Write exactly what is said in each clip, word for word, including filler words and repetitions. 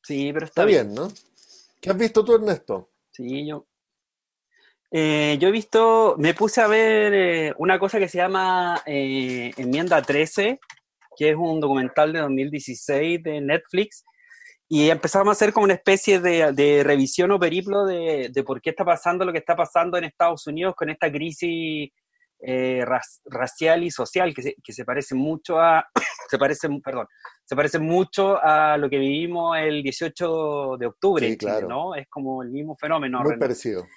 Sí, pero Está está bien. bien, ¿no? ¿Qué has visto tú, Ernesto? Sí, yo. Eh, yo he visto, me puse a ver eh, una cosa que se llama eh, Enmienda trece, que es un documental de dos mil dieciséis de Netflix, y empezamos a hacer como una especie de, de revisión o periplo de, de por qué está pasando lo que está pasando en Estados Unidos con esta crisis eh, ras- racial y social que se, que se parece mucho a, se parece, perdón, se parece mucho a lo que vivimos el dieciocho de octubre Sí, en Chile, claro. ¿no? Es como el mismo fenómeno, Muy René. parecido.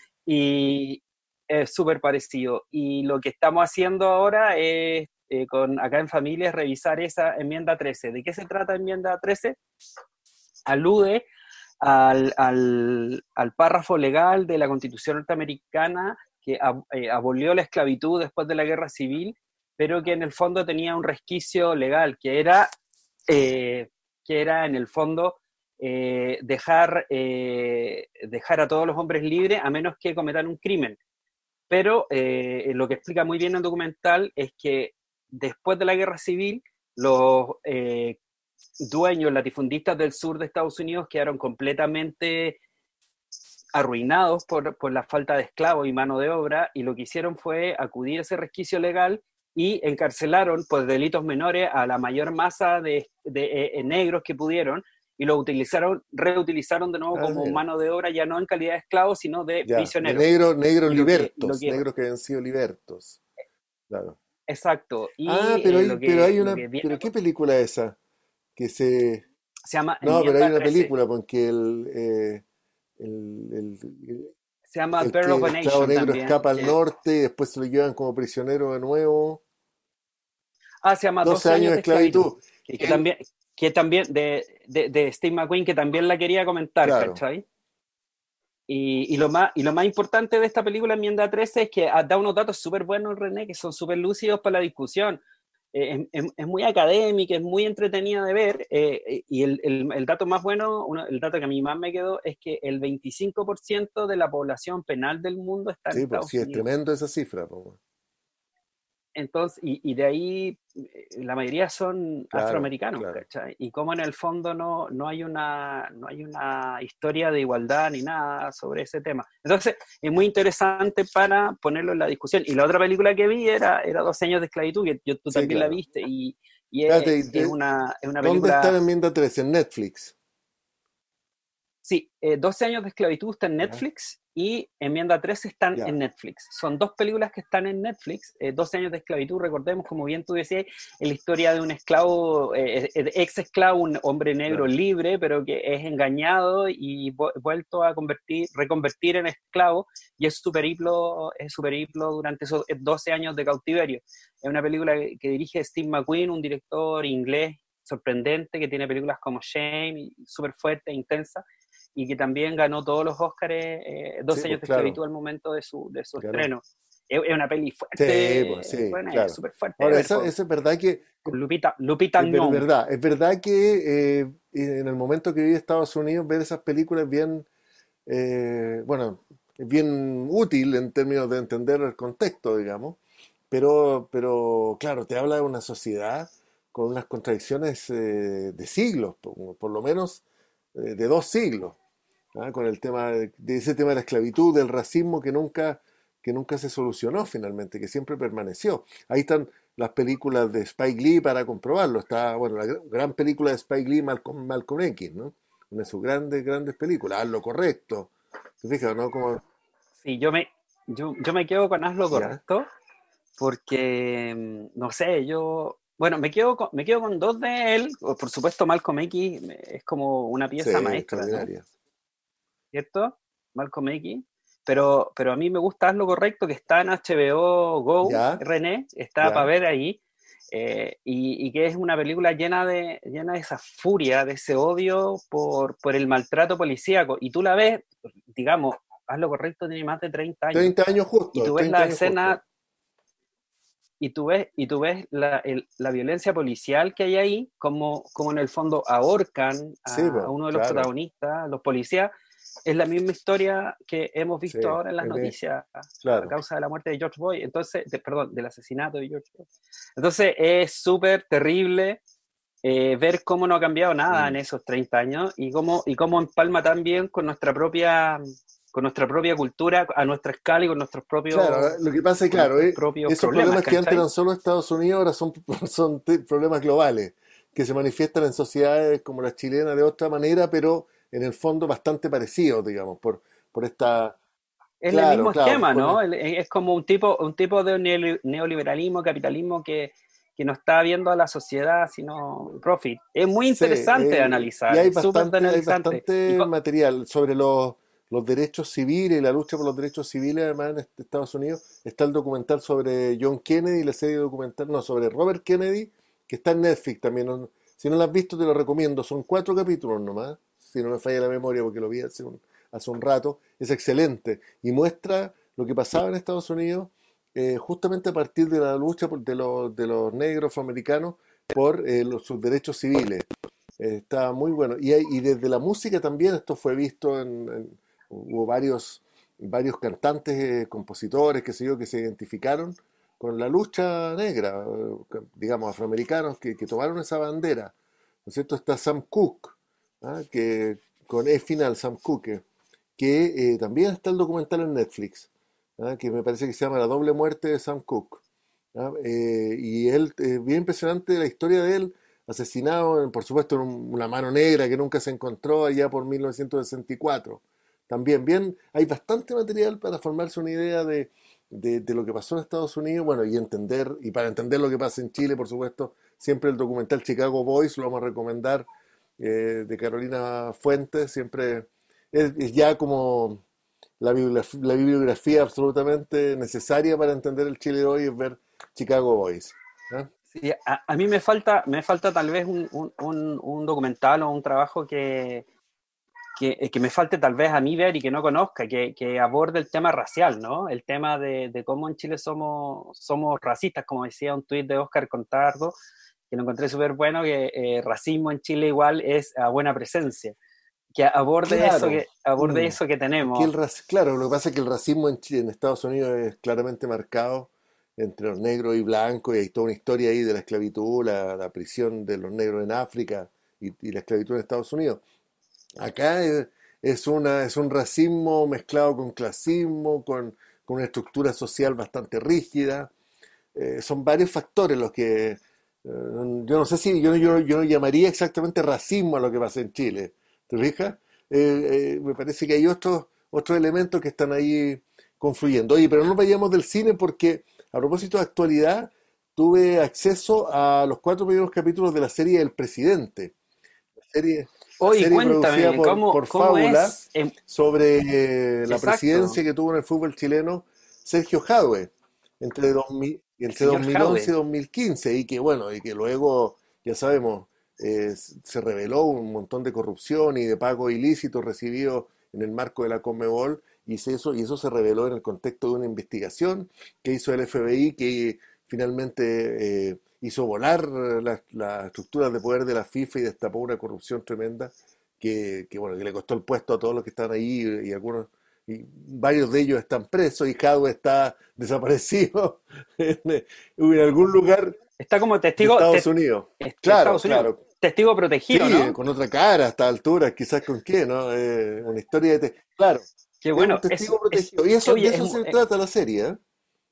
Y es súper parecido. Y lo que estamos haciendo ahora es, eh, con, acá en familia, es revisar esa enmienda trece. ¿De qué se trata enmienda trece? Alude al, al, al párrafo legal de la Constitución norteamericana que ab, eh, abolió la esclavitud después de la Guerra Civil, pero que en el fondo tenía un resquicio legal, que era, eh, que era en el fondo eh, dejar, eh, dejar a todos los hombres libres a menos que cometan un crimen. Pero eh, lo que explica muy bien el documental es que después de la Guerra Civil, los eh, dueños, latifundistas del sur de Estados Unidos quedaron completamente arruinados por, por la falta de esclavos y mano de obra, y lo que hicieron fue acudir a ese resquicio legal y encarcelaron por delitos menores a la mayor masa de, de eh, negros que pudieron, y lo utilizaron, reutilizaron de nuevo Ah, como mira. mano de obra, ya no en calidad de esclavos, sino de Ya, de prisioneros. negros, negros Y lo que, y lo libertos, que negros que han sido libertos. Claro. exacto, Ah, y pero eh, hay, lo, pero que, hay lo una, que viene pero ¿qué película es esa? Que se, se llama no, pero hay Enmienda una trece, película porque el, eh, el, el, se llama el Birth of que a esclavo Nation negro también, escapa al que, norte y después se lo llevan como prisionero de nuevo. ah, se llama Doce doce años años de de esclavitud, esclavitud. que, Que que él, también, que también de, de, de Steve McQueen, que también la quería comentar, claro. ¿cachai? Y, y, lo más, y lo más importante de esta película, Enmienda trece, es que da unos datos súper buenos, René, que son súper lúcidos para la discusión. Eh, es, es, muy académica, es muy entretenida de ver, eh, y el, el, el, dato más bueno, uno, el dato que a mí más me quedó, es que el veinticinco por ciento de la población penal del mundo está en Sí, pues sí, Estados es Unidos. tremendo esa cifra, po. Entonces, y, y de ahí eh, la mayoría son Claro, afroamericanos, claro. ¿cachai? Y como en el fondo no, no, hay una, no hay una historia de igualdad ni nada sobre ese tema. Entonces, es muy interesante para ponerlo en la discusión. Y la otra película que vi era, era doce años de esclavitud, que yo, tú Sí, también la claro. viste, y, y es, Espérate, y es, te- una, es una ¿dónde está la película. enmienda trece? En Netflix. Sí, eh, doce años de esclavitud está en Ya, Netflix y Enmienda trece están en ya. Netflix. Son dos películas que están en Netflix. Eh, doce años de esclavitud, recordemos, como bien tú decías, es la historia de un esclavo, eh, ex esclavo, un hombre negro Claro. libre, pero que es engañado y vuelto a convertir, reconvertir en esclavo, y es su periplo, es su periplo durante esos doce años de cautiverio. Es una película que, que dirige Steve McQueen, un director inglés sorprendente que tiene películas como Shame, súper fuerte e intensa, y que también ganó todos los Óscares, eh, Sí, doce pues años de claro, esclavitud al momento de su, de su ganó. estreno. Es, es una peli Sí, pues fuerte, sí, bueno, es claro. súper fuerte de Ahora, ver, eso, con, eso es verdad que, con Lupita, Lupita es ver- Nyong'o. verdad, es verdad que eh, en el momento que viví en Estados Unidos, ver esas películas es bien, eh, bueno, es bien útil en términos de entender el contexto, digamos, pero, pero claro, te habla de una sociedad con unas contradicciones eh, de siglos, por, por lo menos eh, de dos siglos. ¿Ah? Con el tema de, de ese tema de la esclavitud, del racismo que nunca, que nunca se solucionó finalmente, que siempre permaneció. Ahí están las películas de Spike Lee para comprobarlo. Está, bueno, la gran, gran película de Spike Lee, Malcolm, Malcolm X, ¿no? Una de sus grandes, grandes películas. Haz lo correcto. ¿Te fijas, no? Como, Sí, yo me, yo, yo me quedo con Haz lo ¿ya? correcto, porque, mm, no sé, yo, bueno, me quedo con, me quedo con dos de él. Por supuesto, Malcolm X es como una Sí, pieza maestra, ¿no? extraordinaria. ¿Cierto? Malcolm X. Pero, pero a mí me gusta Haz lo correcto, que está en H B O Go, ¿Ya? René, está para ¿Ya? ver ahí, eh, y, y, que es una película llena de, llena de esa furia, de ese odio por, por el maltrato policíaco. Y tú la ves, digamos, Haz lo correcto, tiene más de treinta años. Treinta años Y justo, tú ves treinta la años justo. escena, y tú ves, y tú ves la, el, la violencia policial que hay ahí, como, como en el fondo ahorcan Sí, a, a pues, uno de los claro. protagonistas, los policías. Es la misma historia que hemos Sí, visto ahora en las es de- noticias a, a claro. causa de la muerte de George Floyd, entonces, de, perdón, del asesinato de George Floyd. Entonces es súper terrible, eh, ver cómo no ha cambiado nada en Mm. esos treinta años y cómo, y cómo empalma también con nuestra propia, con nuestra propia cultura a nuestra escala y con nuestros Claro, propios, ahora, lo que pasa es, con claro, nuestros eh, propios esos problemas, problemas que antes ¿cachai? eran solo Estados Unidos ahora son, son te- problemas globales, que se manifiestan en sociedades como la chilena de otra manera, pero en el fondo bastante parecidos, digamos, por, por esta, Es el claro, mismo claro, esquema, por ¿no? la- El- Es como un tipo, un tipo de neoli- neoliberalismo, capitalismo que, que no está viendo a la sociedad, sino profit. Es muy sí, interesante de eh, y analizar, hay es súper de bastante, hay analizante. Y bastante co- material sobre los, los derechos civiles y la lucha por los derechos civiles, además en este- Estados Unidos. Está el documental sobre John Kennedy, la serie documental, no, sobre Robert Kennedy, que está en Netflix también. no- Si no lo has visto, te lo recomiendo. Son cuatro capítulos nomás, si no me falla la memoria, porque lo vi hace un, hace un rato. Es excelente y muestra lo que pasaba en Estados Unidos, eh, justamente a partir de la lucha por- de los, de los negros afroamericanos por eh, los- sus derechos civiles. Eh, está muy bueno. Y, hay- y desde la música también esto fue visto en, en- hubo varios, varios cantantes, eh, compositores, qué sé yo, que se identificaron con la lucha negra, eh, que- digamos, afroamericanos que, que tomaron esa bandera. ¿No es cierto? Está Sam Cooke, ¿ah? Que, con E final, Sam Cooke, que eh, también está el documental en Netflix, ¿ah? Que me parece que se llama La doble muerte de Sam Cooke. ¿Ah? Eh, y él, eh, bien impresionante la historia de él, asesinado, en- por supuesto, en un- una mano negra que nunca se encontró allá por mil novecientos sesenta y cuatro. También, bien, hay bastante material para formarse una idea de, de- de lo que pasó en Estados Unidos, bueno, y entender, y para entender lo que pasa en Chile, por supuesto, siempre el documental Chicago Boys, lo vamos a recomendar, eh, de Carolina Fuentes, siempre es, es ya como la bibliografía, la bibliografía absolutamente necesaria para entender el Chile de hoy, es ver Chicago Boys. ¿Ah? sí, a, a mí me falta, me falta tal vez un, un, un- un documental o un trabajo que, que, que me falte tal vez a mí ver y que no conozca, que, que aborde el tema racial, ¿no? El tema de, de cómo en Chile somos, somos racistas, como decía un tuit de Oscar Contardo, que lo encontré súper bueno, que eh, racismo en Chile igual es a buena presencia, que aborde eso Claro, que, aborde mm, eso que es que tenemos. el rac- claro, lo que pasa es que el racismo en, Chile- en Estados Unidos es claramente marcado entre los negros y blancos, y hay toda una historia ahí de la esclavitud, la, la prisión de los negros en África y, y la esclavitud en Estados Unidos. Acá es, es una, es un racismo mezclado con clasismo, con, con una estructura social bastante rígida. Eh, son varios factores los que eh, yo no sé si yo, yo, yo no llamaría exactamente racismo a lo que pasa en Chile. ¿Te fijas? Eh, eh, me parece que hay otros otros elementos que están ahí confluyendo. Oye, pero no nos vayamos del cine porque a propósito de actualidad, tuve acceso a los cuatro primeros capítulos de la serie El Presidente, la serie, la Oye, serie producida cuéntame, por, ¿cómo, por cómo Fábula es? Eh, sobre eh, la exacto, presidencia que tuvo en el fútbol chileno Sergio Jadue entre, dos mil el entre señor dos mil once y Jaude. dos mil quince y que bueno, y que luego, ya sabemos, eh, se reveló un montón de corrupción y de pagos ilícitos recibidos en el marco de la Conmebol y se- eso, y eso se reveló en el contexto de una investigación que hizo el F B I que finalmente eh, hizo volar las, las estructuras de poder de la FIFA y destapó una corrupción tremenda que, que, bueno, que le costó el puesto a todos los que están ahí y algunos y varios de ellos están presos y Jadwe está desaparecido en, en algún lugar Está como de testigo Estados te- Unidos. de Claro, Estados Unidos, claro. testigo protegido, Sí, ¿no? con otra cara a esta altura, quizás con qué, ¿no? Eh, una historia de... te- Claro, Que es un bueno, es, testigo es, protegido. Y eso, de oye, es, eso mu- se eh, trata la serie, ¿eh?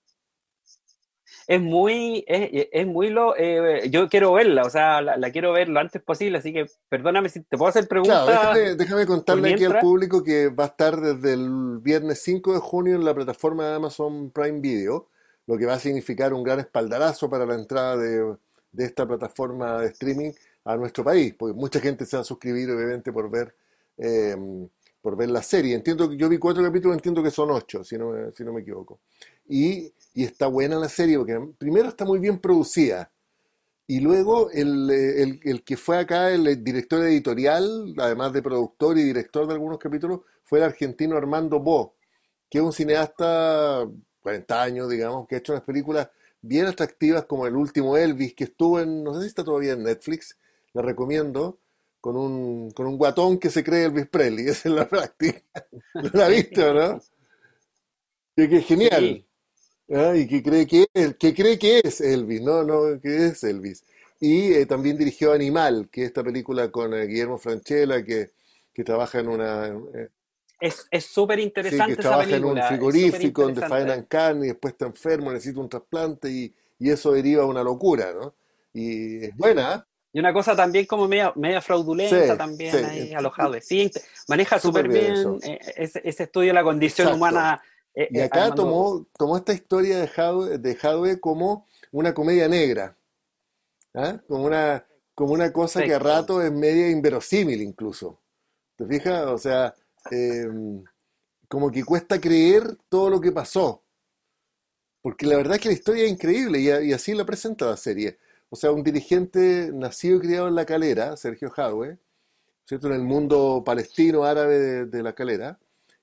es muy, es, es muy lo, eh, yo quiero verla, o sea, la, la quiero ver lo antes posible, así que perdóname si te puedo hacer Claro, preguntas déjame, déjame por contarle aquí al mientras. público que va a estar desde el viernes cinco de junio en la plataforma de Amazon Prime Video, lo que va a significar un gran espaldarazo para la entrada de, de esta plataforma de streaming a nuestro país, porque mucha gente se va a suscribir obviamente por ver, eh, por ver la serie. Entiendo que yo vi cuatro capítulos, entiendo que son ocho, si no, me- si no me equivoco. Y, y está buena la serie, porque primero está muy bien producida. Y luego el, eh, el- el que fue acá el director editorial, además de productor y director de algunos capítulos, fue el argentino Armando Bo, que es un cineasta, cuarenta años, digamos, que ha hecho unas películas bien atractivas como El último Elvis, que estuvo en, no sé si está todavía en Netflix, la recomiendo, con un, con un guatón que se cree Elvis Presley, esa es la práctica. ¿No la ha visto, no? Que, que es genial. Sí, ¿Ah? Y que cree que, que cree que es Elvis, no, no, que es Elvis. Y eh, también dirigió Animal, que es esta película con eh, Guillermo Francella, que, que trabaja en una, eh, Es, es súper sí, que interesante esa trabaja en un película, es súper frigorífico donde interesante. faenan carne y después está enfermo, necesita un trasplante y, y eso deriva a una locura, ¿no? Y es buena, ¿eh? Y una cosa también como media, media Sí, fraudulenta sí, también ahí ent- alojado. Sí, te- maneja súper súper bien bien eso. eh, ese, ese estudio de la condición Exacto. humana eh, Y eh, acá Armando. tomó, tomó esta historia de Hadwe, de Hadwe como una comedia negra, ¿ah? Como una, como una cosa que a Perfecto. rato es media inverosímil incluso. ¿Te fijas? O sea, eh, como que cuesta creer todo lo que pasó. Porque la verdad es que la historia es increíble y, a- y así la presenta la serie. O sea, un dirigente nacido y criado en La Calera, Sergio Hadwe, ¿cierto? En el mundo palestino árabe de, de La Calera,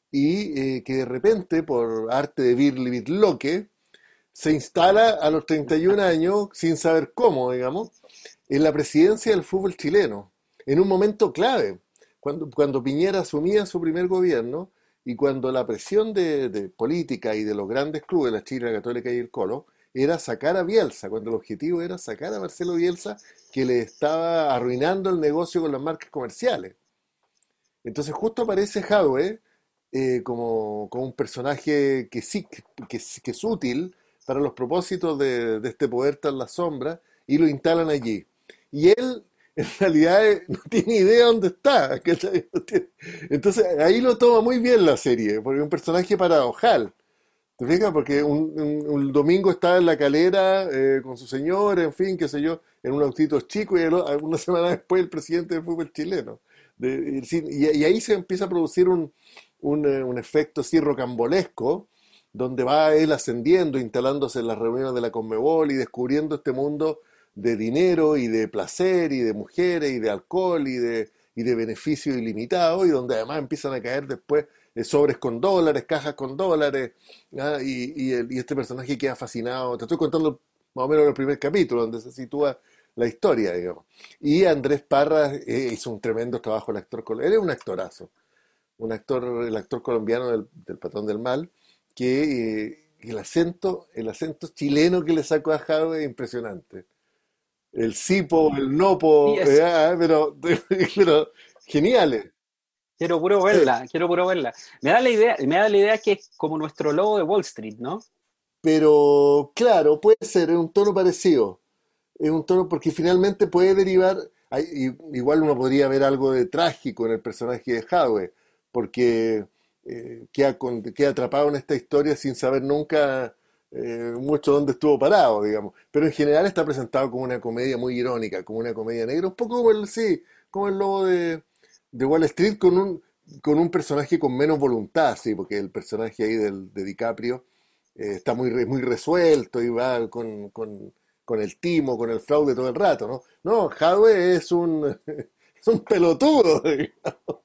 y eh, que de repente, por arte de Birli Bitloque, se instala a los treinta y un años, sin saber cómo, digamos, en la presidencia del fútbol chileno, en un momento clave, cuando, cuando Piñera asumía su primer gobierno y cuando la presión de, de política y de los grandes clubes, la Chile, la Católica y el Colo, era sacar a Bielsa, cuando el objetivo era sacar a Marcelo Bielsa, que le estaba arruinando el negocio con las marcas comerciales. Entonces justo aparece Jadwe eh, como, como un personaje que sí, que, que, que es útil para los propósitos de, de este poder tras la sombra y lo instalan allí. Y él en realidad eh, no tiene idea dónde está. ¿Cachai? No tiene- Entonces ahí lo toma muy bien la serie, porque es un personaje paradojal. ¿Te fijas? Porque un, un- un domingo está en la calera eh, con su señora, en fin, qué sé yo, en un autito chico y el o- una semana después el presidente del fútbol chileno. De- y, sí, y- y ahí se empieza a producir un, un, eh, un efecto así rocambolesco, donde va él ascendiendo, instalándose en las reuniones de la Conmebol y descubriendo este mundo de dinero y de placer y de mujeres y de alcohol y de, y de beneficio ilimitado y donde además empiezan a caer después eh, sobres con dólares, cajas con dólares, ¿ah? Y, y, el- y este personaje queda fascinado. Te estoy contando más o menos el primer capítulo, donde se sitúa la historia, digamos. Y Andrés Parra eh, hizo un tremendo trabajo, el actor. col- Él es un actorazo, un actor, el actor colombiano del, del Patrón del Mal, que eh, el acento, el acento chileno que le sacó a Jave es impresionante. El sipo, el Sí, nopo, eh, es, ah, pero, pero geniales. quiero puro Sí, verla, quiero puro verla. Me da la idea, me da la idea que es como nuestro lobo de Wall Street, ¿no? pero claro, puede ser, es un tono parecido. Es un tono porque finalmente puede derivar, hay- i- igual uno podría ver algo de trágico en el personaje de Howe, porque eh, queda, con- queda atrapado en esta historia sin saber nunca eh, mucho dónde estuvo parado, digamos. Pero en general está presentado como una comedia muy irónica, como una comedia negra, un poco como el, sí, como el lobo de, de Wall Street con un, con un personaje con menos voluntad, sí, porque el personaje ahí del, de DiCaprio eh, está muy, re- muy resuelto y va con, con con el timo, con el fraude todo el rato, ¿no? No, Hadwe es un, es un pelotudo, digamos.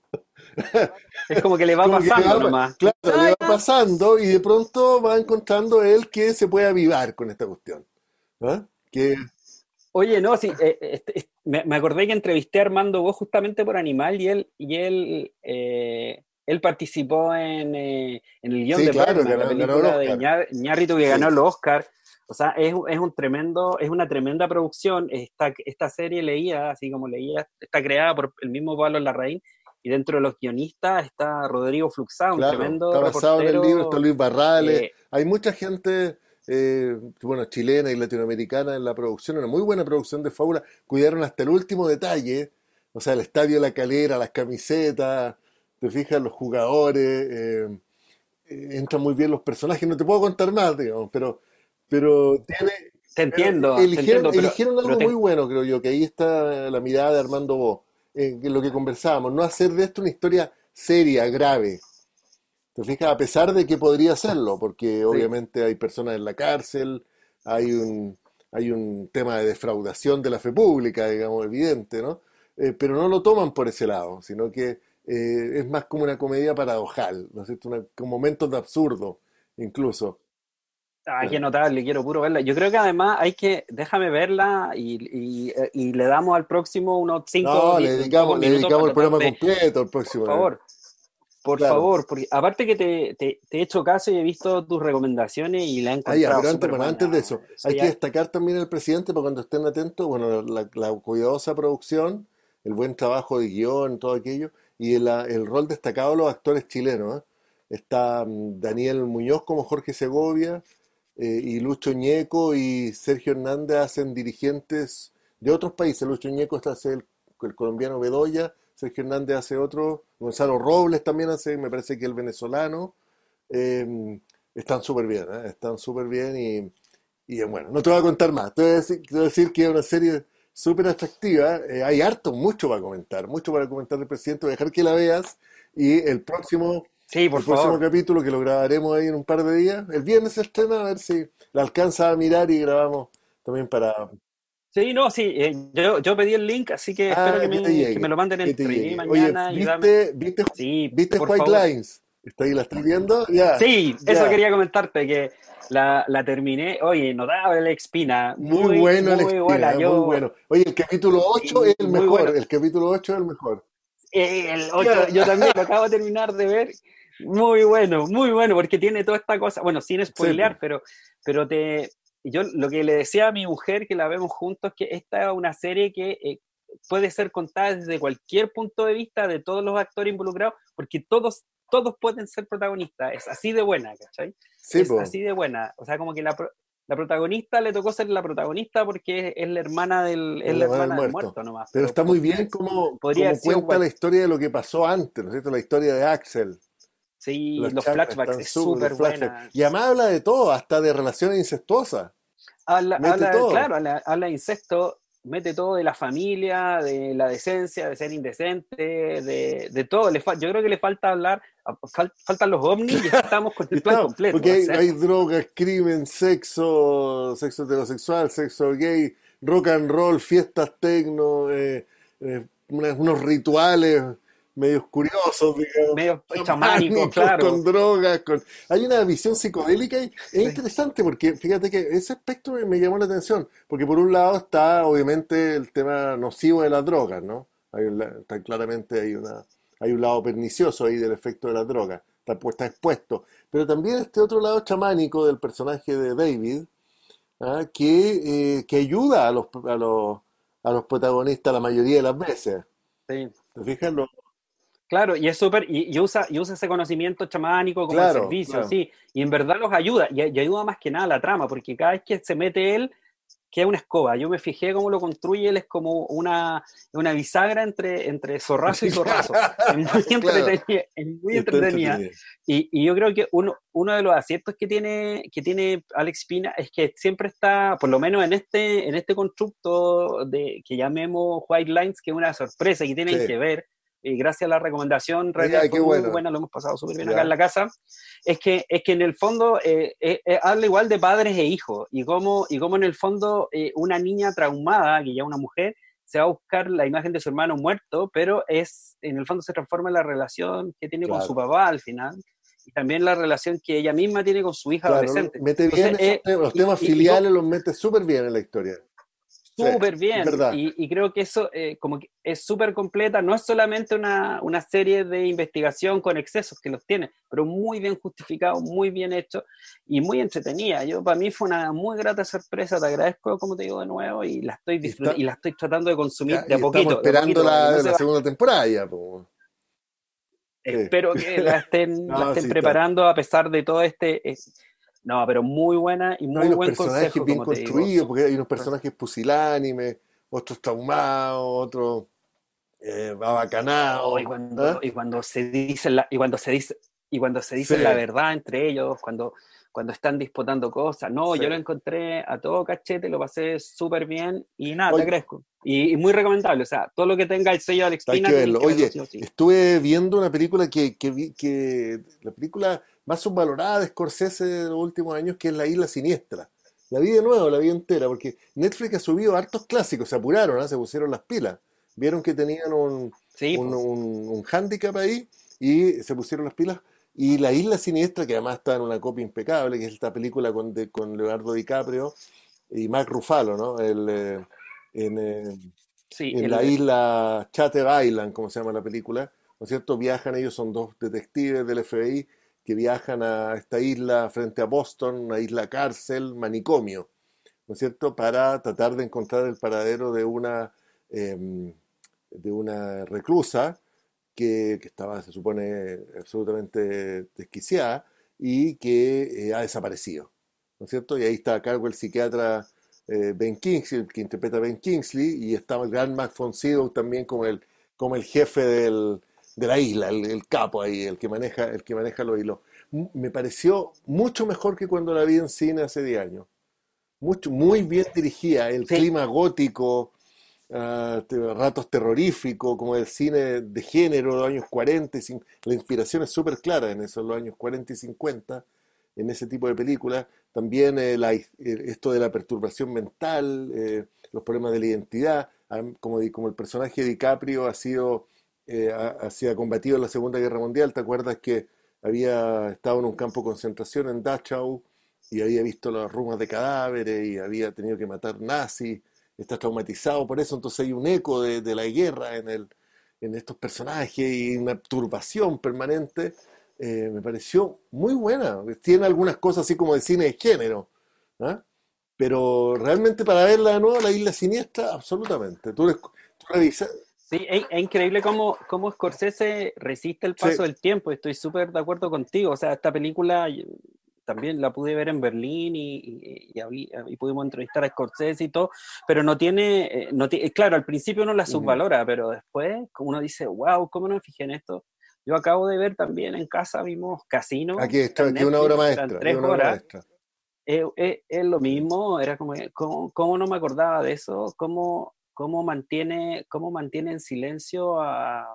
Es como que le va Como que le pasando va, nomás. claro, le Ah, va ya. pasando y de pronto va encontrando él que se puede avivar con esta cuestión. ¿Ah? Que, Oye, no, sí, eh, este, este, me, me acordé que entrevisté a Armando Bo justamente por Animal y él, y él, eh, él participó en, eh, en el guión sí, de claro, Birdman, la ganó, ganó el película de Oscar. Ñar- Ñarritu que ganó Sí, el Oscar. O sea, es, es un tremendo, es una tremenda producción. Esta, esta serie leía, así como leía, está creada por el mismo Pablo Larraín y dentro de los guionistas está Rodrigo Fluxá, un claro, tremendo está basado en el libro, está reportero. Luis Barrales, eh, hay mucha gente, eh, bueno, chilena y latinoamericana en la producción, una muy buena producción de Fábula, cuidaron hasta el último detalle, o sea, el estadio La Calera, las camisetas, te fijas, los jugadores, eh, eh, entran muy bien los personajes, no te puedo contar más, digamos, pero, pero tiene, Te pero entiendo, te eligieron, entiendo, pero, eligieron pero algo muy te, bueno, creo yo, que ahí está la mirada de Armando Bo, eh, que lo que conversábamos, no hacer de esto una historia seria, grave. ¿Te fijas? A pesar de que podría serlo, porque sí. obviamente hay personas en la cárcel, hay un, hay un tema de defraudación de la fe pública, digamos, evidente, ¿no? Eh, pero no lo toman por ese lado, sino que eh, es más como una comedia paradojal, ¿no es cierto? Una- con momentos de absurdo, incluso. Ah, qué Eh, notable, quiero puro verla. Yo creo que además hay que, déjame verla y, y, eh, y le damos al próximo unos cinco, No, le die- dedicamos, pocos le minutos para dedicamos el tratar programa de, completo al por próximo. eh. favor, por claro. favor, porque aparte que te, te, te he hecho caso y he visto tus recomendaciones y la he Ah, ya, encontrado pero antes, súper bueno, antes de buena. eso, Eso hay que ya, destacar también al presidente para cuando estén atentos, bueno, la, la cuidadosa producción, el buen trabajo de guión, todo aquello, y el, el rol destacado de los actores chilenos, ¿eh? Está mm, Daniel Muñoz como Jorge Segovia, eh, y Lucho Ñeco y Sergio Hernández hacen dirigentes de otros países. Lucho Ñeco está hace el, el colombiano Bedoya, Sergio Hernández hace otro, Gonzalo Robles también hace, me parece que el venezolano. Eh, Están súper bien, ¿eh? Están súper bien y, y, eh, bueno, no te voy a contar más. Te voy a decir, te voy a decir que es una serie súper atractiva. Eh, hay harto, mucho para comentar, mucho para comentar del presidente. Voy a dejar que la veas y el próximo, sí, por el próximo favor. capítulo que lo grabaremos ahí en un par de días. El viernes se estrena, a ver si la alcanza a mirar y grabamos también para... Sí, no, sí, eh, yo, yo pedí el link, así que espero Ah, que que te me, que me llegue, lo manden que te entre hoy día y llegue. Oye, mañana y dame. ¿viste, viste, Sí, viste por White favor. Lines? ¿Está ahí, la estás viendo? Ya, Sí, eso ya. quería comentarte, que la, la terminé. Oye, notable la Espina, Muy muy, bueno el muy buena. Espina, ¿eh? Muy Yo, bueno. Oye, el capítulo ocho es sí, el muy mejor, bueno. el capítulo ocho es el mejor. Eh, el Ya. ocho yo también lo acabo de terminar de ver. Muy bueno, muy bueno, porque tiene toda esta cosa, bueno, sin Sí, po. spoilear, pero, pero te, yo lo que le decía a mi mujer, que la vemos juntos, que esta es una serie que eh, puede ser contada desde cualquier punto de vista de todos los actores involucrados, porque todos, todos pueden ser protagonistas, es así de buena, ¿cachai? Sí, Es po. así de buena, o sea, como que la, la protagonista le tocó ser la protagonista porque es la hermana del, es El la hermano del hermana del muerto. muerto nomás, Pero pero está muy podría, bien como, podría haber como sido cuenta la cual, historia de lo que pasó antes, ¿no es cierto? La historia de Axel. sí, Los los charlas flashbacks están es súper, los súper flashbacks. buena. Y además habla de todo, hasta de relaciones incestuosas. Habla, Mete habla, todo. claro, habla, habla de incesto, mete todo de la familia, de la decencia, de ser indecente, de, de todo. Le fa- yo creo que le falta hablar, fal- faltan los ovnis y estamos con Y el plan está, completo. porque O hay, sea, hay drogas, crimen, sexo, sexo heterosexual, sexo gay, rock and roll, fiestas tecno, eh, eh, unas- unos rituales medios curiosos, digamos, medio chamánicos, chamánicos, con claro. drogas, con... Hay una visión psicodélica y es interesante porque fíjate que ese aspecto me, me llamó la atención, porque por un lado está obviamente el tema nocivo de las drogas, ¿no? Hay un la- está claramente hay una, hay un lado pernicioso ahí del efecto de las drogas, está, pu- está expuesto, pero también este otro lado chamánico del personaje de David, ¿ah? que, eh, que ayuda a los, a los, a los protagonistas la mayoría de las veces. Sí. ¿Te fijas? Lo- Claro, y es súper, y, y usa, y usa ese conocimiento chamánico como al claro, servicio, claro. sí, y en verdad los ayuda, y, y ayuda más que nada a la trama, porque cada vez que se mete él, queda una escoba. Yo me fijé cómo lo construye, él es como una, una bisagra entre, entre zorrazo y zorrazo. Es muy Claro, entretenida, es muy está entretenida. entretenido. Y, y yo creo que uno, uno de los aciertos que tiene, que tiene Alex Pina es que siempre está, por lo menos en este, en este constructo de, que llamemos White Lines, que es una sorpresa que tienen Sí. que ver, y gracias a la recomendación, René, Ya, qué fue muy bueno. buena, lo hemos pasado súper bien acá en Ya. la casa, es que, es que en el fondo eh, eh, eh, habla igual de padres e hijos, y cómo, y cómo en el fondo eh, una niña traumada, que ya una mujer, se va a buscar la imagen de su hermano muerto, pero es, en el fondo se transforma en la relación que tiene con su Claro. papá al final, y también la relación que ella misma tiene con su hija Claro, adolescente. mete bien Entonces, esos eh, temas, los y, temas y, y, filiales los mete súper bien en la historia. Sí, súper es bien, verdad. y, y, creo que eso eh, como que es súper completa, no es solamente una, una, serie de investigación con excesos que los tiene, pero muy bien justificado, muy bien hecho y muy entretenida. Yo para mí fue una muy grata sorpresa, te agradezco como te digo de nuevo y la estoy Y, disfrutando está, y la estoy tratando de consumir ya, de y a estamos poquito, de a esperando poquito para que la, no se la vaya. segunda temporada ya, po. Sí. Espero que la estén, la No, estén sí está. preparando a pesar de todo este... Eh, no, pero muy buena y No, hay muy unos buen personajes consejo, bien como te digo. construidos, porque hay unos personajes pusilánimes, otros traumados, otros eh, Oh, y abacanados. cuando, ¿Ah? y cuando se dicen la, y cuando se dice, y cuando se Sí, dicen la verdad entre ellos, cuando, cuando están disputando cosas, no, sí. yo lo encontré a todo cachete, lo pasé súper bien y nada, te Oye, agradezco. Y, y muy recomendable, o sea, todo lo que tenga el sello de Alex hay que Pina tienen verlo. que verlo Oye, sí o sí. estuve viendo una película que, que, vi- que la película más subvalorada de Scorsese de los últimos años, que es La Isla Siniestra. La vi de nuevo, la vi entera, porque Netflix ha subido hartos clásicos, se apuraron, ¿ah? Se pusieron las pilas. Vieron que tenían un, Sí, un, pues, un, un hándicap ahí y se pusieron las pilas. Y La Isla Siniestra, que además está en una copia impecable, que es esta película con, de- con Leonardo DiCaprio y Mark Ruffalo, ¿no? El, eh, en, eh, sí, en la el, isla Chatter Island, como se llama la película, ¿no es cierto? Viajan, ellos son dos detectives del F B I que viajan a esta isla frente a Boston, una isla cárcel, manicomio, ¿no es cierto?, para tratar de encontrar el paradero de una, eh, de una reclusa que, que estaba, se supone, absolutamente desquiciada y que eh, ha desaparecido, ¿no es cierto? Y ahí está a cargo el psiquiatra eh, Ben Kingsley, que interpreta a Ben Kingsley, y está el gran Max von Sydow también como el, como el jefe del, de la isla, el, el capo ahí, el que maneja, el que maneja los hilos. M- Me pareció mucho mejor que cuando la vi en cine hace diez años. Mucho, muy bien dirigida, el Sí, clima gótico, ah, te- ratos terroríficos, como el cine de género de los años cuarenta, y cin- la inspiración es súper clara en eso, en los años cuarenta y cincuenta, en ese tipo de películas. También eh, la eh, esto de la perturbación mental, eh, los problemas de la identidad, ah, como, di- como el personaje de DiCaprio ha sido, eh, ha, ha sido combatido en la Segunda Guerra Mundial. ¿Te acuerdas que había estado en un campo de concentración en Dachau y había visto las rumas de cadáveres y había tenido que matar nazis? Está traumatizado por eso, entonces hay un eco de, de la guerra en, el, en estos personajes y una turbación permanente. Eh, me pareció muy buena. Tiene algunas cosas así como de cine de género, ¿ah? Pero realmente para verla de nuevo, La Isla Siniestra, absolutamente. Tú, tú revisas. sí, es, es increíble cómo, cómo Scorsese resiste el Sí, paso del tiempo. Estoy súper de acuerdo contigo. O sea, esta película yo también la pude ver en Berlín y, y, y, habí- y pudimos entrevistar a Scorsese y todo, pero no tiene, eh, no ti- claro, al principio uno la ujú. subvalora, pero después como uno dice, wow, ¿cómo no me fijé en esto? Yo acabo de ver también en casa, vimos Casino, Aquí está está, en aquí una obra Netflix, eran maestra, es tres una obra horas. maestra. Es, es- es lo mismo, era como, ¿cómo, cómo no me acordaba de eso? ¿Cómo, cómo mantiene, cómo mantiene en silencio a,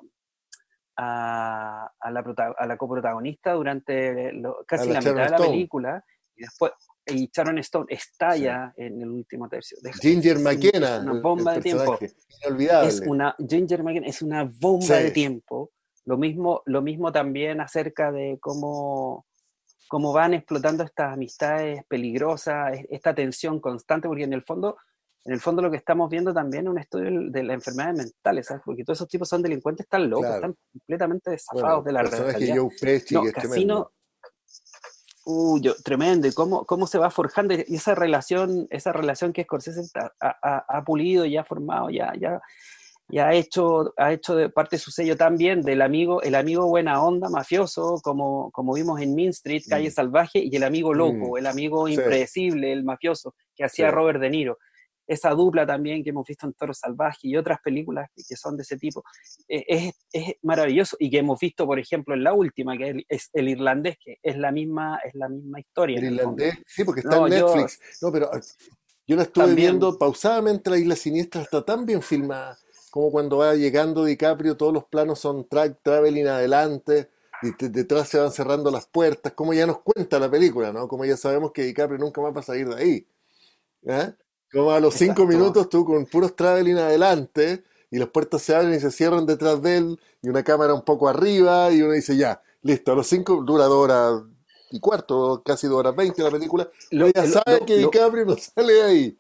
a, a la, prota- a la coprotagonista durante lo- A casi la la mitad Sharon de la Stone, película? Y después, y Sharon Stone sí. estalla en el último tercio. Deja- Es, Ginger es un- es McKenna, una el, el bomba de tiempo. personaje, Es inolvidable. una, Ginger McKenna es una bomba de Sí, tiempo. Lo mismo, lo mismo también acerca de cómo cómo van explotando estas amistades peligrosas, esta tensión constante, porque en el fondo, en el fondo lo que estamos viendo también es un estudio de las enfermedades mentales, ¿sabes? Porque todos esos tipos son delincuentes, están locos, claro. están completamente Bueno, desafados el de la personaje de realidad. Joe Pesci, que No, es tremendo. Casino, uh, yo, tremendo, y cómo, cómo se va forjando, y esa relación, esa relación que Scorsese ha, ha, ha pulido y ha formado, ya, ya, y ha hecho, ha hecho de parte de su sello también del amigo, el amigo buena onda, mafioso, como, como vimos en Mean Street, Calle Mm, Salvaje, y el amigo mm, loco, el amigo sí, impredecible, el mafioso, que sí. hacía Robert De Niro. Esa dupla también que hemos visto en Toro Salvaje y otras películas que, que son de ese tipo, eh, es, es, maravilloso, y que hemos visto, por ejemplo, en la última, que es, es El Irlandés, que es la misma, es la misma historia El en el fondo. irlandés, sí, porque está en No, yo Netflix. No, pero ah, yo la estuve también, viendo pausadamente. La Isla Siniestra está tan bien filmada, como cuando va llegando DiCaprio, todos los planos son track traveling adelante, y te- detrás se van cerrando las puertas, como ya nos cuenta la película, ¿no? Como ya sabemos que DiCaprio nunca más va a salir de ahí. ¿Eh? Como a los cinco exacto. minutos tú con puros traveling adelante, y las puertas se abren y se cierran detrás de él, y una cámara un poco arriba, y uno dice ya, listo, a los cinco dura dos horas y cuarto, casi dos horas veinte la película, uno Lo, ya lo, sabe lo, que lo, DiCaprio no sale de ahí.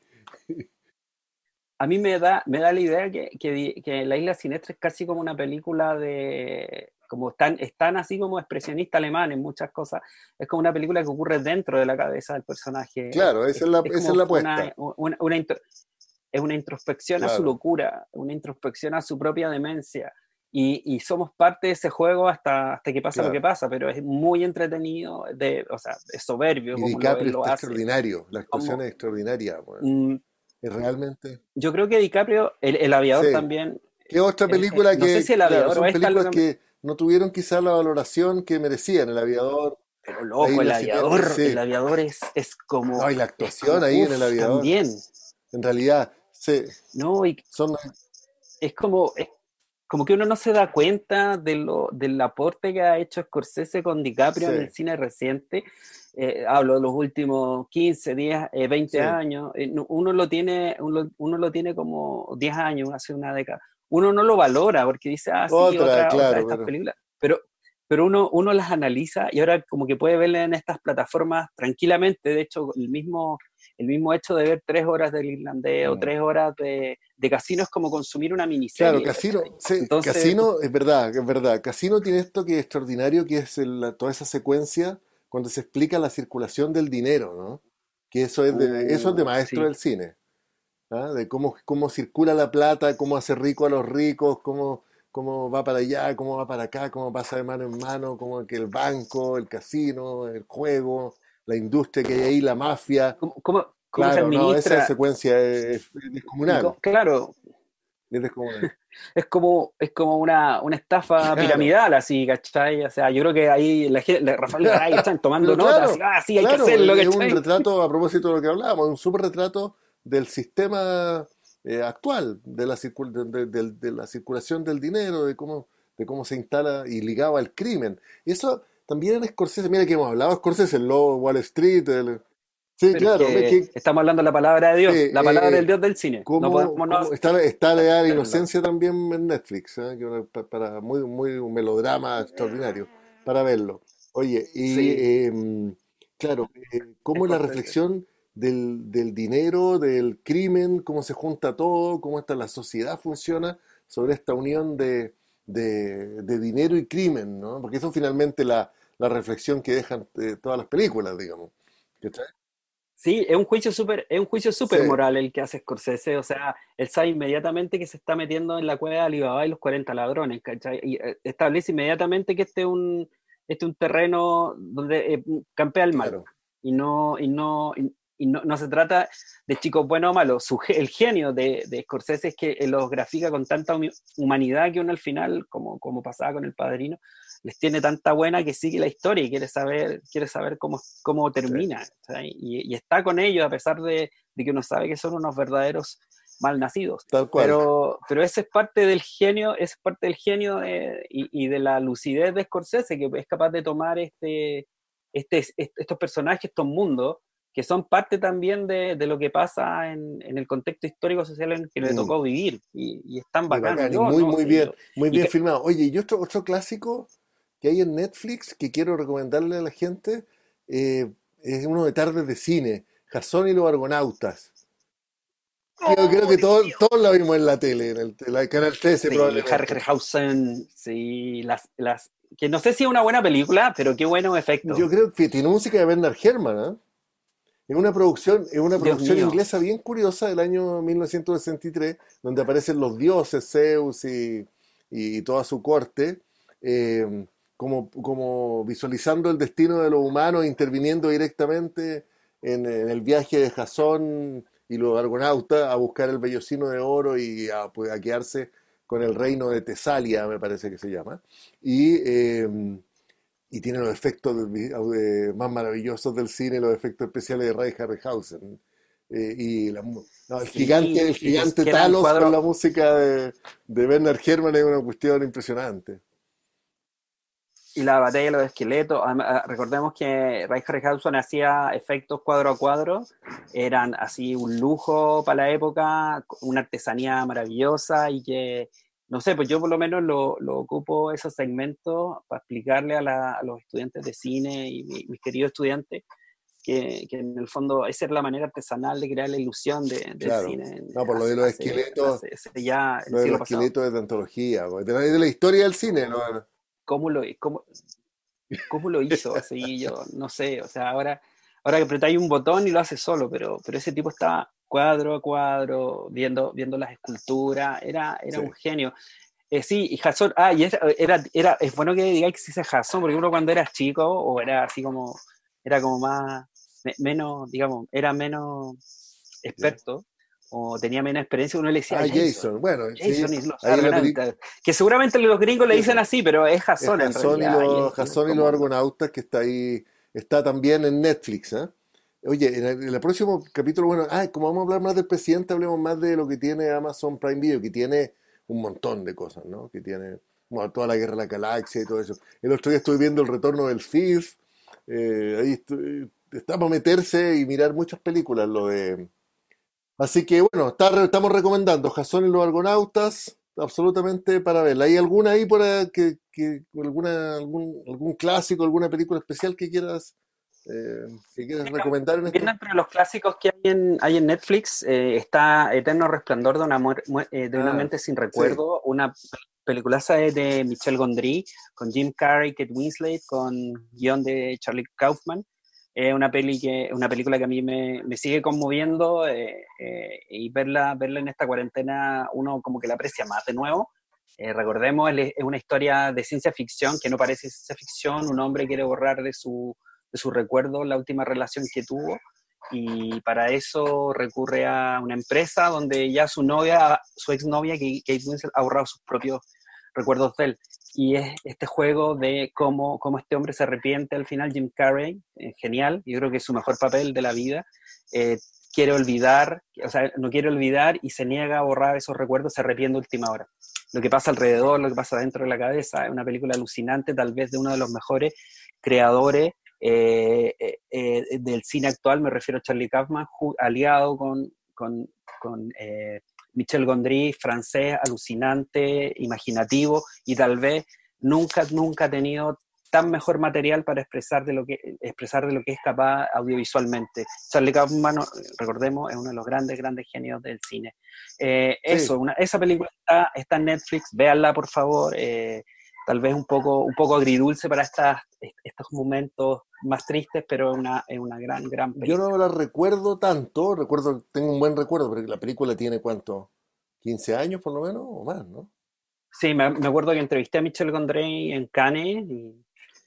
a mí me da, me da la idea que, que, que La Isla Siniestra es casi como una película de, como están, están así como expresionista alemán en muchas cosas, es como una película que ocurre dentro de la cabeza del personaje, Claro, esa es, es la, es esa es como la apuesta, una, una, una, es una introspección a su claro. locura, una introspección a su propia demencia, y, y somos parte de ese juego hasta, hasta que pasa lo que Claro. pasa, pero es muy entretenido, de, o sea, es soberbio Y como lo, él DiCaprio lo está hace. extraordinario, la actuación Como, es extraordinaria, bueno. mm, Es realmente... yo creo que DiCaprio, el, el aviador Sí. también, ¿Qué otra eh, eh, película no sé que, si el claro, aviador o son esta es lo películas que me, que no tuvieron quizá la valoración que merecían? El Aviador, pero La loco, el Isla Siniestra, aviador, el sí. aviador es, es No, como, y la es actuación como, ahí en El uff, Aviador, también, en realidad, sí, ¿no? Y son, es como, es como que uno no se da cuenta de lo, del aporte que ha hecho Scorsese con DiCaprio sí, en el cine reciente. Eh, hablo de los últimos quince, diez, eh, veinte sí. años. Eh, no- uno, lo tiene, uno, uno lo tiene como diez años, hace una década. Uno no lo valora porque dice, ah, sí, Otra, otra, otra de claro, estas pero películas. Pero, pero uno, uno las analiza y ahora como que puede verlas en estas plataformas tranquilamente. De hecho, el mismo el mismo hecho de ver tres horas del irlandés o Mm. tres horas de, de Casino es como consumir una Claro, miniserie, ¿cachai? Casino, sí, Entonces, tú- Casino es verdad, es verdad. Casino tiene esto que es extraordinario, que es el- la- toda esa secuencia cuando se explica la circulación del dinero, ¿no? Que eso es de, eso es de uh, maestro sí, del cine, ¿ah? De cómo, cómo circula la plata, cómo hace rico a los ricos, cómo, cómo va para allá, cómo va para acá, cómo pasa de mano en mano, cómo que el banco, el casino, el juego, la industria que hay ahí, la mafia. ¿cómo, cómo, cómo se Claro, no, esa administra? secuencia es, es Y descomunal, co- claro, es descomunal. es como, es como una, una estafa Claro. piramidal, así, ¿cachai? O sea, yo creo que ahí la, gen- la- Rafael Garay están tomando Pero notas, así, claro, ah, sí, hay que claro, hacerlo, es es un ¿cachai? retrato a propósito de lo que hablábamos, un súper retrato del sistema eh, actual, de la, circul- de, de- de- de la circulación del dinero, de cómo, de cómo se instala y ligado al crimen. Y eso también en Scorsese, mira que hemos hablado, Scorsese, el lobo de Wall Street, el- sí, Pero es claro, ve que que, estamos hablando de la palabra de sí, Dios, la palabra del eh, Dios del cine. No cómo, podemos no cómo está, está la edad de la hacerlo. inocencia también en Netflix, ¿eh? Que una- pa- para, muy, muy un melodrama extraordinario para verlo. Oye, y Sí, em, claro, eh, cómo es la Scorsese. reflexión del, del dinero, del crimen, cómo se junta todo, cómo esta la sociedad funciona sobre esta unión de, de, de dinero y crimen, ¿no? Porque eso es finalmente la, la reflexión que dejan eh, todas las películas, digamos. ¿Cachai? Sí, es un juicio súper, es un juicio Sí, súper moral el que hace Scorsese, o sea, él sabe inmediatamente que se está metiendo en la cueva de Alibaba y los cuarenta ladrones, ¿cachai? Y eh, establece inmediatamente que este es un, este es un terreno donde eh, campea el mal, claro, y no, y no, y, y no, no se trata de chicos buenos o malos. Su ge- el genio de, de Scorsese es que los grafica con tanta humi- humanidad que uno al final, como, como pasaba con El Padrino, les tiene tanta buena que sigue la historia y quiere saber, quiere saber cómo, cómo sí, termina. ¿Sabes? Y, y está con ellos a pesar de, de, que uno sabe que son unos verdaderos malnacidos. tal cual. Pero, pero ese es parte del genio, es parte del genio de, y, y, de la lucidez de Scorsese, que es capaz de tomar este, este, este estos personajes, estos mundos, que son parte también de, de lo que pasa en, en, el contexto histórico social en el que le Mm. tocó vivir. Y, y es tan Y bacán. bacán, y Yo, muy, no muy sé, bien, yo. muy Y bien que, filmado. Oye, y otro, otro clásico que hay en Netflix que quiero recomendarle a la gente, eh, es uno de tardes de cine, Jason y los Argonautas. Creo, creo ¡Oh, que Dios todos, mío! todos lo vimos en la tele, en el, en la Canal trece Sí, probablemente. Harryhausen, sí, las, las, que no sé si es una buena película, pero qué buenos Yo efectos. creo que tiene música de Bernard Herrmann, ¿ah? Es una producción, es una Dios producción mío. inglesa bien curiosa del año mil novecientos sesenta y tres, donde aparecen los dioses, Zeus y, y toda su corte, eh, como, como visualizando el destino de los humanos, interviniendo directamente en, en el viaje de Jasón y los argonautas a buscar el vellocino de oro y a, pues, a quedarse con el reino de Tesalia, me parece que se llama. Y eh, y tiene los efectos eh, más maravillosos del cine, los efectos especiales de Ray Harryhausen. Eh, y la mu- no, el gigante, Sí, el y que, gigante que eran Talos con cuadros. la música de, de Bernard Herrmann es una cuestión impresionante. Y la batalla de los esqueletos, además, recordemos que Ray Harryhausen hacía efectos cuadro a cuadro, eran así un lujo para la época, una artesanía maravillosa y que, no sé, pues yo por lo menos lo, lo ocupo esos segmentos para explicarle a, la, a los estudiantes de cine y mi, mis queridos estudiantes que, que, en el fondo esa es la manera artesanal de crear la ilusión de, del Claro. cine No, por lo de hace, los hace, esqueletos, hace, hace ya el lo de siglo los pasado. esqueletos es de antología, pues, de la, de la historia del cine, ¿no? ¿Cómo lo, cómo, cómo lo hizo? Así yo no sé, o sea, ahora, ahora que apretáis un botón y lo hace solo, pero, pero ese tipo estaba cuadro a cuadro, viendo, viendo las esculturas, era, era Sí. un genio. Eh, sí, y Jason, ah, y era, era, era, es bueno que digáis que se dice Jason, porque uno cuando era chico, o era así como, era como más, me, menos, digamos, era menos ¿Ya? experto, o tenía menos experiencia, uno le decía Ah, Jason, Jason, bueno, sí, Jason y los ahí en la película, Argonautas, que seguramente los gringos le sí, dicen pues. así, pero es Es Jason en Jason y realidad, y los, es, y es Jason y los como Argonautas que está ahí, está también en Netflix, ¿eh? Oye, en el, en el próximo capítulo, bueno, ah, como vamos a hablar más del presidente, hablemos más de lo que tiene Amazon Prime Video, que tiene un montón de cosas, ¿no? Que tiene, bueno, toda la guerra de la galaxia y todo eso. El otro día estuve viendo El Retorno del Sith, eh, ahí estoy- está para meterse y mirar muchas películas, lo de... Así que bueno, está- estamos recomendando Jason y los Argonautas, absolutamente para verla. ¿Hay alguna ahí por ahí que, que- alguna, algún, algún clásico, alguna película especial que quieras eh, que quieres recomendar en Bien, este? entre los clásicos que hay en, hay en Netflix, eh, está Eterno Resplandor de una, muer- mu- eh, de una Ah, mente sin sí, recuerdo, una peliculaza de, de Michel Gondry, con Jim Carrey, Kate Winslet, con guión de Charlie Kaufman. Es una, peli que, una película que a mí me, me sigue conmoviendo, eh, eh, y verla, verla en esta cuarentena uno como que la aprecia más de nuevo. Eh, recordemos, es una historia de ciencia ficción que no parece ciencia ficción. Un hombre quiere borrar de su, de su recuerdo la última relación que tuvo, y para eso recurre a una empresa donde ya su novia, su exnovia, Kate Winslet, ha borrado sus propios recuerdos de él. Y es este juego de cómo, cómo este hombre se arrepiente al final. Jim Carrey, eh, genial, yo creo que es su mejor papel de la vida. Eh, quiere olvidar, o sea, no quiere olvidar y se niega a borrar esos recuerdos, se arrepiente a última hora. Lo que pasa alrededor, lo que pasa dentro de la cabeza, es una película alucinante, tal vez de uno de los mejores creadores eh, eh, eh, del cine actual. Me refiero a Charlie Kaufman, aliado con, con, con eh, Michel Gondry, francés, alucinante, imaginativo, y tal vez nunca, nunca ha tenido tan mejor material para expresar de lo que, expresar de lo que es capaz audiovisualmente. Charlie Kaufman, recordemos, es uno de los grandes, grandes genios del cine. Eh, sí. eso, una, esa película está, está en Netflix, véanla por favor. Eh, tal vez un poco, un poco agridulce para estas, estos momentos más tristes, pero es una, es una gran, gran Yo película. no la recuerdo tanto, recuerdo, tengo un buen recuerdo, pero la película tiene ¿cuánto? ¿quince años por lo menos o más, no? Sí, me, me acuerdo que entrevisté a Michel Gondry en Cannes y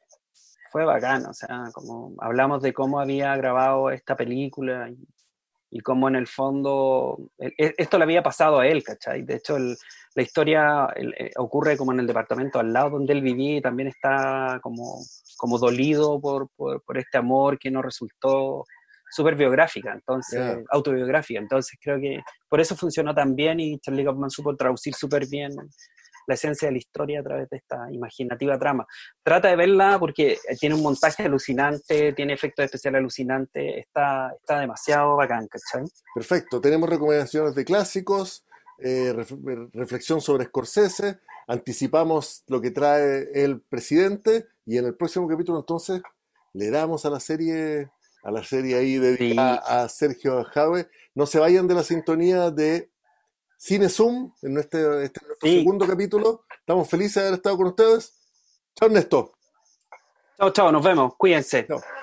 fue bacán. O sea, como hablamos de cómo había grabado esta película, y, y cómo en el fondo el, esto le había pasado a él, ¿cachai? De hecho, el, la historia el, eh, ocurre como en el departamento al lado donde él vivía, y también está como, como dolido por, por, por este amor que no resultó. Súper biográfica, Ya. entonces, autobiográfica. Entonces creo que por eso funcionó tan bien, y Charlie Kaufman supo traducir súper bien la esencia de la historia a través de esta imaginativa trama. Trata de verla porque tiene un montaje alucinante, tiene efectos especiales alucinantes, está, está demasiado bacán, ¿cachai? Perfecto, tenemos recomendaciones de clásicos, eh, ref- reflexión sobre Scorsese, anticipamos lo que trae el presidente y en el próximo capítulo entonces le damos a la serie, a la serie ahí dedicada Sí, a Sergio Jave. No se vayan de la sintonía de Cine Zoom en este, este es nuestro sí. segundo capítulo. Estamos felices de haber estado con ustedes. Chao, Ernesto. Chao, chao, nos vemos, cuídense. Chao.